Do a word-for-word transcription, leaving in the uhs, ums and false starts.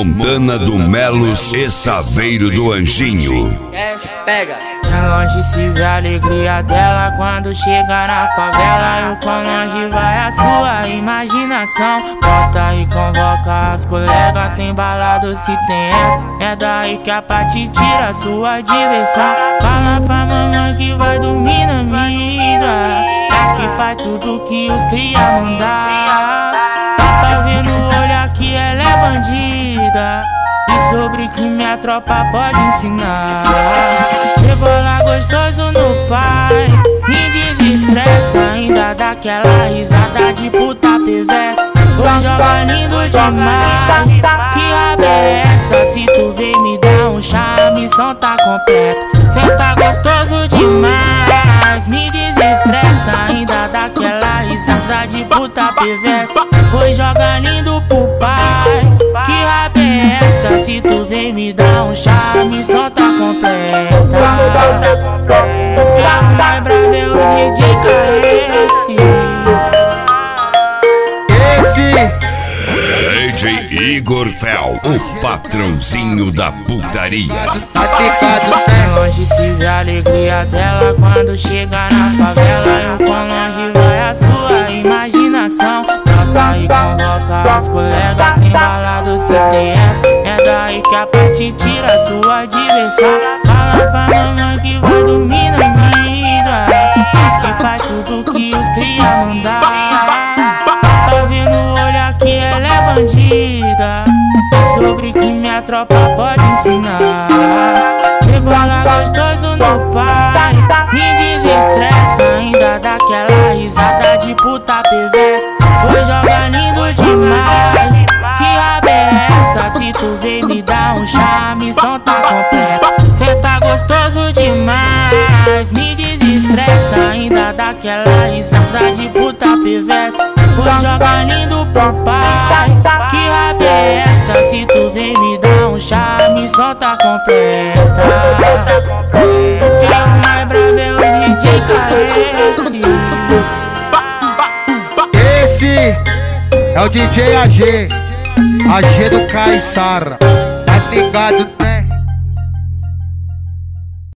Montana do Melos e Saveiro do Anjinho. Pega. De longe se vê a alegria dela quando chega na favela. E o quão longe vai a sua imaginação. Bota e convoca as colegas, tem balado se tem é. É daí que a Pati tira a sua diversão. Fala pra mamãe que vai dormir na minha. É que faz tudo que os cria mandar. Dá pra ver no olhar que ela é bandida. E sobre crime a tropa pode ensinar. Rebola gostoso no pai, me desestressa. Ainda dá aquela risada de puta perversa. Hoje joga lindo demais, que raba é essa? Se tu vem me dar um chá, a missão tá completa. Cê tá gostoso demais, me desestressa. Ainda dá aquela risada de puta perversa. Hoje joga lindo pro pai, que raba é essa? Se tu vem me dar um chá, a missão tá completa. Que é o mais brabo é o D J K S. D J Igor Fel, o patrãozinho da putaria. De longe se vê a alegria dela quando chega na favela. E o quão longe vai a sua imaginação. Brota e convoca as colegas, tem balado se tem é. É daí que a Pati tira a sua diversão. Fala pra mamãe que vai dormir na amiga. Que faz tudo que os cria mandar. Tá vendo o olhar que ela é bandida. E sobre crime a tropa pode ensinar. Rebola gostoso no pai, me desestressa. Ainda dá aquela risada de puta perversa. Hoje joga lindo demais, que raba é essa? Se tu vem me dar um chá, a missão tá completa. Cê tá gostoso demais, me desestressa. Ainda dá aquela risada de puta perversa. Hoje joga lindo pro pai, que raba é essa? Se tu vem me dar um chá, a missão tá completa. Que é o mais brabo é o D J K S. Esse é o D J A G, A G do Caissara. Tá ligado?